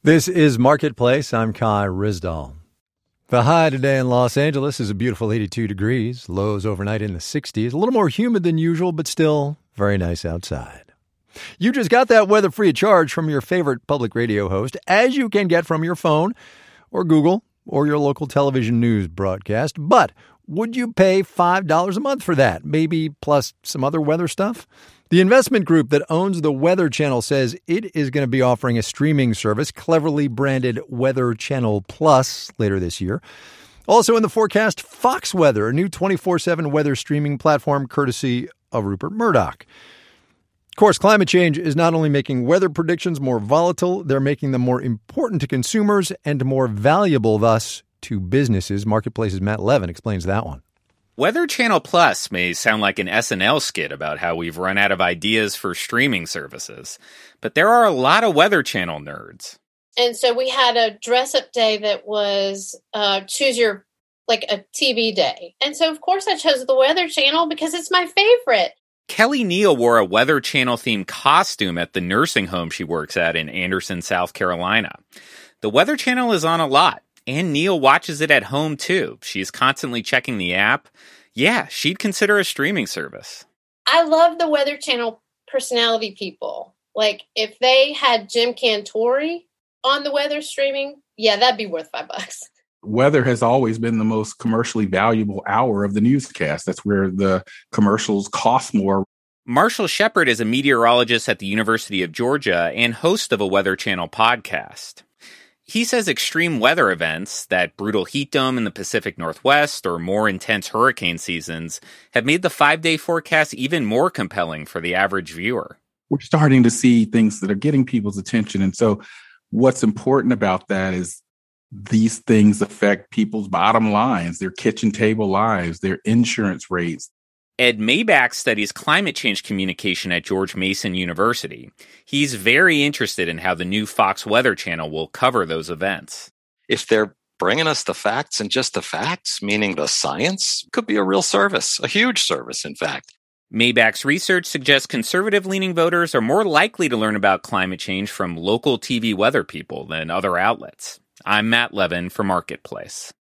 This is Marketplace. I'm Kai Rizdal. The high today in Los Angeles is a beautiful 82 degrees. Lows overnight in the 60s. A little more humid than usual, but still very nice outside. You just got that weather free of charge from your favorite public radio host, as you can get from your phone or Google or your local television news broadcast. But would you pay $5 a month for that? Maybe plus some other weather stuff? The investment group that owns the Weather Channel says it is going to be offering a streaming service, cleverly branded Weather Channel Plus, later this year. Also in the forecast, Fox Weather, a new 24/7 weather streaming platform courtesy of Rupert Murdoch. Of course, climate change is not only making weather predictions more volatile, they're making them more important to consumers and more valuable, thus, to businesses. Marketplace's Matt Levin explains that one. Weather Channel Plus may sound like an SNL skit about how we've run out of ideas for streaming services, but there are a lot of Weather Channel nerds. And so we had a dress-up day that was choose your, like a TV day. And so, of course, I chose the Weather Channel because it's my favorite. Kelly Neal wore a Weather Channel-themed costume at the nursing home she works at in Anderson, South Carolina. The Weather Channel is on a lot. And Neal watches it at home, too. She's constantly checking the app. Yeah, she'd consider a streaming service. I love the Weather Channel personality people. Like, if they had Jim Cantore on the weather streaming, yeah, that'd be worth $5. Weather has always been the most commercially valuable hour of the newscast. That's where the commercials cost more. Marshall Shepard is a meteorologist at the University of Georgia and host of a Weather Channel podcast. He says extreme weather events, that brutal heat dome in the Pacific Northwest or more intense hurricane seasons, have made the 5-day forecast even more compelling for the average viewer. We're starting to see things that are getting people's attention. And so what's important about that is these things affect people's bottom lines, their kitchen table lives, their insurance rates. Ed Maybach studies climate change communication at George Mason University. He's very interested in how the new Fox Weather Channel will cover those events. If they're bringing us the facts and just the facts, meaning the science, could be a real service, a huge service, in fact. Maybach's research suggests conservative-leaning voters are more likely to learn about climate change from local TV weather people than other outlets. I'm Matt Levin for Marketplace.